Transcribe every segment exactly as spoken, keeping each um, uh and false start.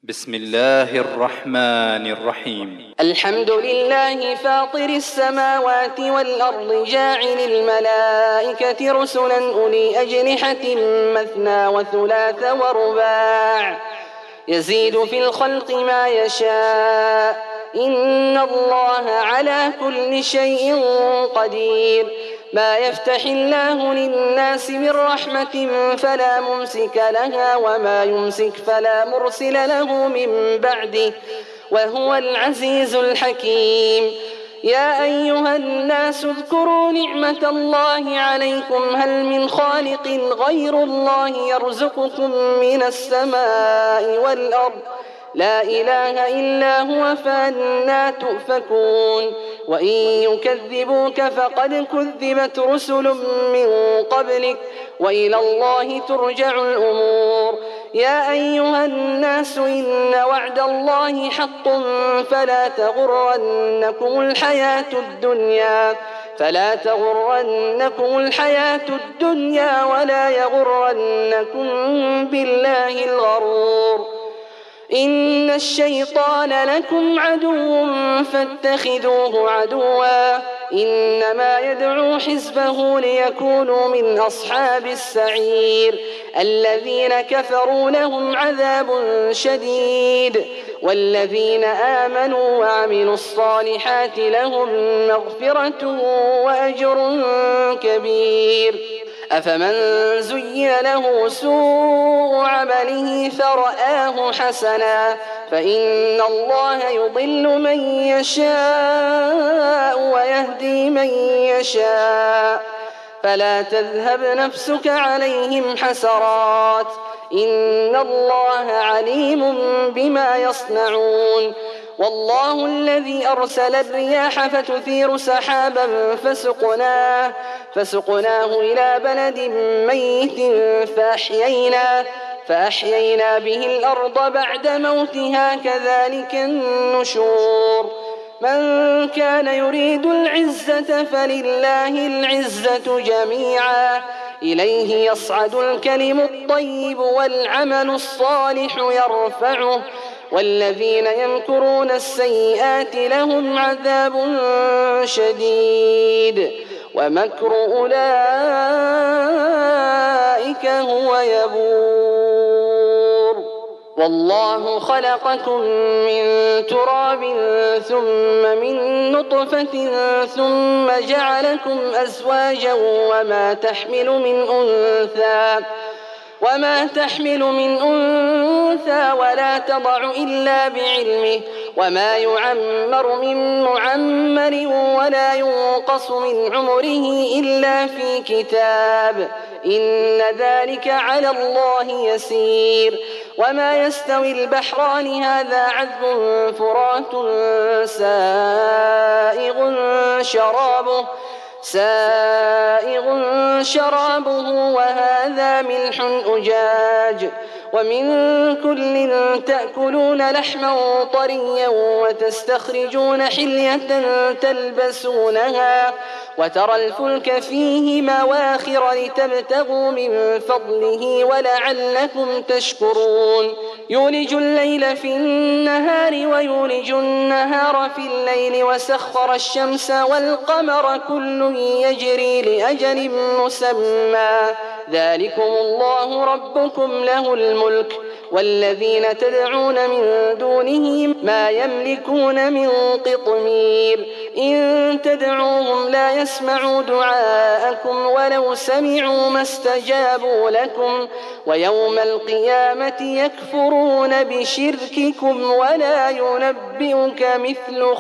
بسم الله الرحمن الرحيم. الحمد لله فاطر السماوات والأرض جاعل الملائكة رسلا أولي أجنحة مثنى وثلاث ورباع يزيد في الخلق ما يشاء إن الله على كل شيء قدير. ما يفتح الله للناس من رحمة فلا ممسك لها وما يمسك فلا مرسل له من بعده وهو العزيز الحكيم. يا أيها الناس اذكروا نعمة الله عليكم هل من خالق غير الله يرزقكم من السماء والأرض لا إله إلا هو فأنى تؤفكون. وإن يكذبوك فقد كذبت رسل من قبلك وإلى الله ترجع الأمور. يا أيها الناس إن وعد الله حق فلا تغرنكم الحياة الدنيا فلا تغرنكم الحياة الدنيا ولا يغرنكم بالله الغرور. إن الشيطان لكم عدو فاتخذوه عدوا إنما يدعو حزبه ليكونوا من أصحاب السعير. الذين كفروا لهم عذاب شديد والذين آمنوا وعملوا الصالحات لهم مغفرة وأجر كبير. أفمن زين له سوء عمله فرآه حسنا فإن الله يضل من يشاء ويهدي من يشاء فلا تذهب نفسك عليهم حسرات إن الله عليم بما يصنعون. والله الذي أرسل الرياح فتثير سحابا فسقناه, فسقناه إلى بلد ميت فأحيينا, فأحيينا به الأرض بعد موتها كذلك النشور. من كان يريد العزة فلله العزة جميعا إليه يصعد الكلم الطيب والعمل الصالح يرفعه والذين يمكرون السيئات لهم عذاب شديد ومكر أولئك هو يبور. والله خلقكم من تراب ثم من نطفة ثم جعلكم أزواجا وما تحمل من أنثى وما تحمل من أنثى ولا تضع إلا بعلمه وما يعمر من معمر ولا ينقص من عمره إلا في كتاب إن ذلك على الله يسير. وما يستوي البحران هذا عذب فرات سائغ شرابه سائغ شرابه وهذا ملح أجاج ومن كل تأكلون لحما طريا وتستخرجون حلية تلبسونها وترى الفلك فيه مواخر لتبتغوا من فضله ولعلكم تشكرون. يولج الليل في النهار ويولج النهار في الليل وسخر الشمس والقمر كل يجري لأجل مسمى ذلكم الله ربكم له الملك والذين تدعون من دونه ما يملكون من قطمير. إن تدعوهم لا يسمعوا دعاءكم ولو سمعوا ما استجابوا لكم ويوم القيامة يكفرون بشرككم ولا ينبئك مثل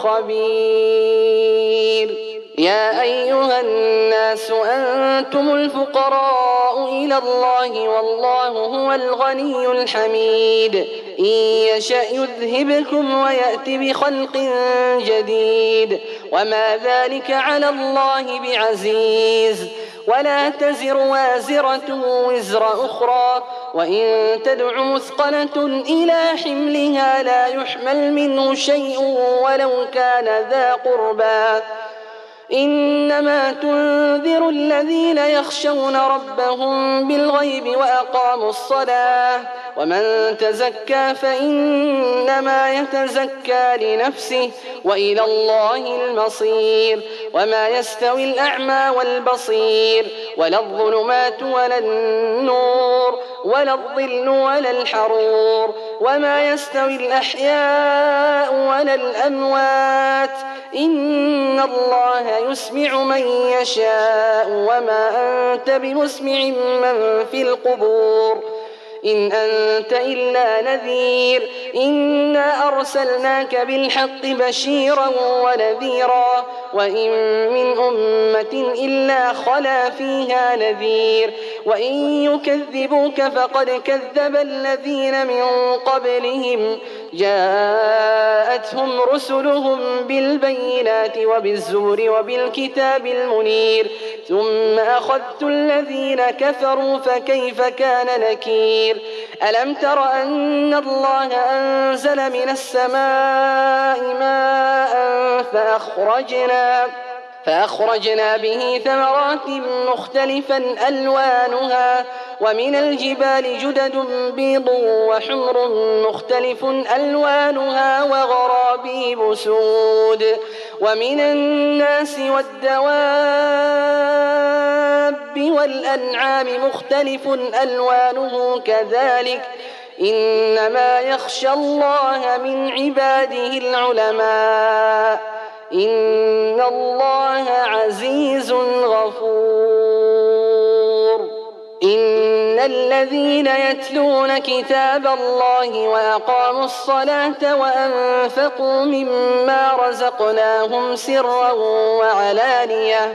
خبير. يا أيها الناس أنتم الفقراء إلى الله والله هو الغني الحميد. إن يشأ يذهبكم ويأتي بخلق جديد وما ذلك على الله بعزيز. ولا تزر وازرة وزر أخرى وإن تدع مثقلة إلى حملها لا يحمل منه شيء ولو كان ذا قربى إنما تنذر الذين يخشون ربهم بالغيب وأقاموا الصلاة ومن تزكى فإنما يتزكى لنفسه وإلى الله المصير وما يستوي الأعمى والبصير ولا الظلمات ولا النور ولا الظل ولا الحرور وما يستوي الأحياء ولا الأموات إن الله يسمع من يشاء وما أنت بمسمع من في القبور إن أنت إلا نذير إنا أرسلناك بالحق بشيرا ونذيرا وإن من أمة إلا خلا فيها نذير وإن يكذبوك فقد كذب الذين من قبلهم جاءتهم رسلهم بالبينات وبالزور وبالكتاب المنير ثم أخذت الذين كفروا فكيف كان نكير ألم تر أن الله أنزل من السماء ماء فأخرجنا فأخرجنا به ثمرات مختلفا ألوانها ومن الجبال جدد بيض وحمر مختلف ألوانها وغرابيب سود ومن الناس والدواب والأنعام مختلف ألوانه كذلك إنما يخشى الله من عباده العلماء إن الله عزيز غفور إن الذين يتلون كتاب الله وأقاموا الصلاة وأنفقوا مما رزقناهم سرا وعلانية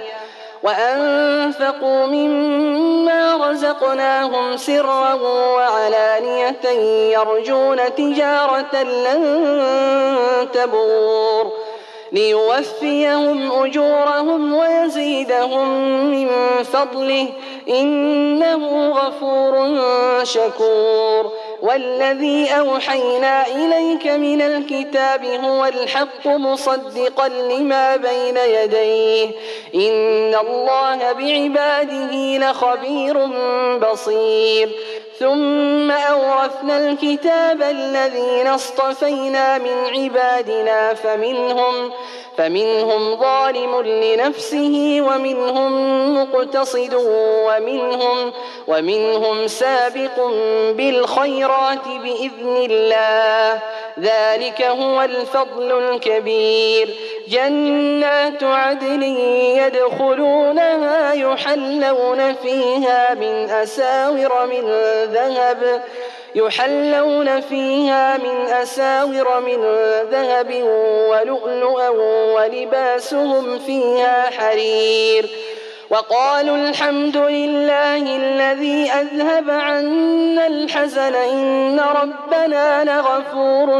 وأنفقوا مما رزقناهم سرا وعلانية يرجون تجارة لن تبور ليوفيهم أجورهم ويزيدهم من فضله إنه غفور شكور والذي أوحينا إليك من الكتاب هو الحق مصدقا لما بين يديه إن الله بعباده لخبير بصير ثم أورثنا الكتاب الذين اصطفينا من عبادنا فمنهم فمنهم ظالم لنفسه ومنهم مقتصد ومنهم ومنهم سابق بالخيرات بإذن الله ذلك هو الفضل الكبير جنات عدن يدخلونها يحلون فيها من أساور من ذهب يحلون فيها من أساور من ذهب ولؤلؤا ولباسهم فيها حرير وقالوا الحمد لله الذي أذهب عنا الحزن إن ربنا لغفور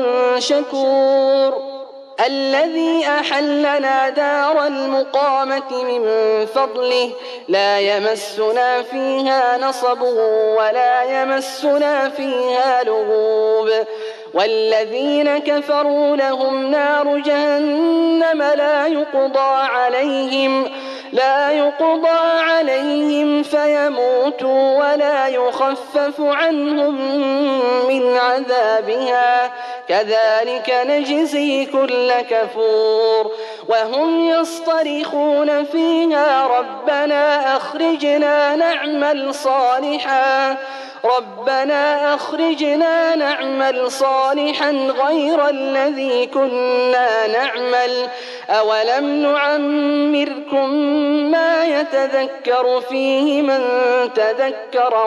شكور الذي أحلنا دار المقامة من فضله لا يمسنا فيها نصب ولا يمسنا فيها لغوب والذين كفروا لهم نار جهنم لا يقضى عليهم لا يقضى عليهم فيموتوا ولا يخفف عنهم من عذابها كذلك نجزي كل كفور وهم يصطرخون فيها ربنا أخرجنا نعمل صالحا ربنا أخرجنا نعمل صالحا غير الذي كنا نعمل أولم نعمركم ما يتذكر فيه من تذكر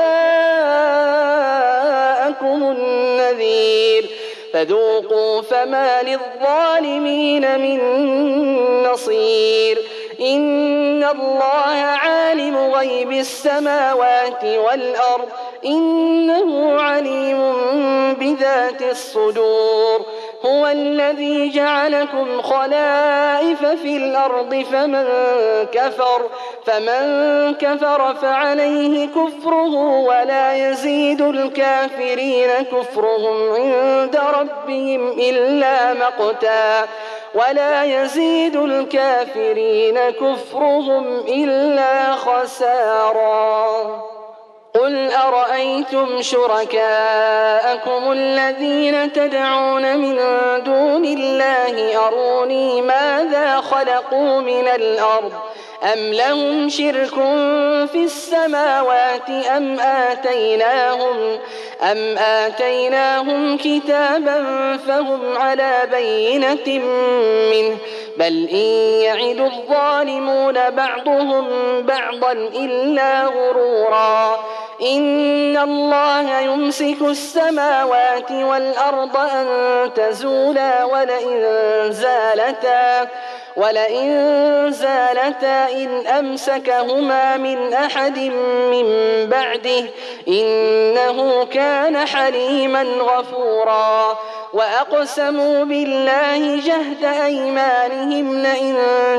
وجاءكم النذير فذوقوا فما للظالمين من نصير إن الله عالم غيب السماوات والأرض إنه عليم بذات الصدور هو الذي جعلكم خلائف في الأرض فمن كفر فمن كفر فعليه كفره ولا يزيد الكافرين كفرهم عند ربهم إلا مقتا ولا يزيد الكافرين كفرهم إلا خسارا. قل أرأيتم شركاءكم الذين تدعون من دون الله أروني ماذا خلقوا من الأرض أم لهم شرك في السماوات أم آتيناهم أم آتيناهم كتابا فهم على بينة منه بل إن يعد الظالمون بعضهم بعضا إلا غرورا. إن الله يمسك السماوات والأرض أن تزولا ولئن زالتا ولئن زالتا إن أمسكهما من أحد من بعده إنه كان حليما غفورا. وأقسموا بالله جهد أيمانهم لئن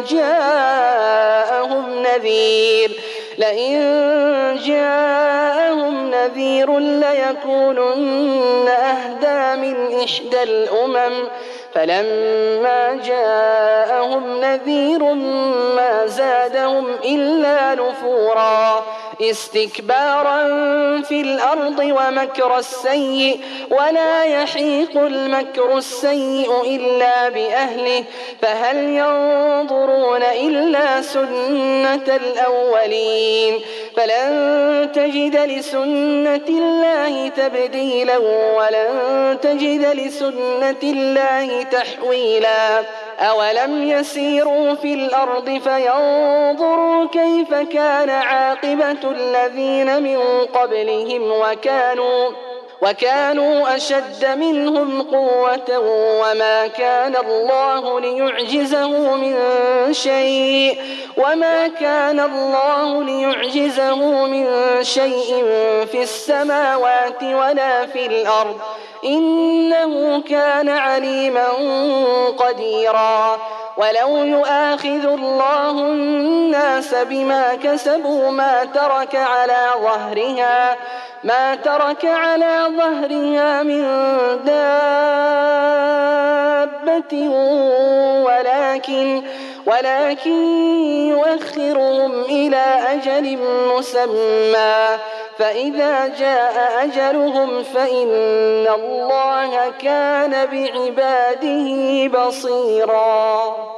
جاءهم نذير لئن جاءهم نذير ليكونن أهدى من إحدى الأمم فلما جاءهم نذير ما زادهم إلا نفورا استكبارا في الأرض ومكر السيء ولا يحيق المكر السيء إلا بأهله فهل ينظرون إلا سنة الأولين فلن تجد لسنة الله تبديلا ولن تجد لسنة الله تحويلا. أولم يسيروا في الأرض فينظروا كيف كان عاقبة الذين من قبلهم وكانوا وكانوا أشد منهم قوة وما كان الله ليعجزه من شيء وما كان الله ليعجزه من شيء في السماوات ولا في الأرض إنه كان عليما قديرا. ولو يؤاخذ الله الناس بما كسبوا ما ترك على ظهرها ما ترك على ظهرها من دابة ولكن ولكن يؤخرهم إلى أجل مسمى فإذا جاء أجلهم فإن الله كان بعباده بصيرا.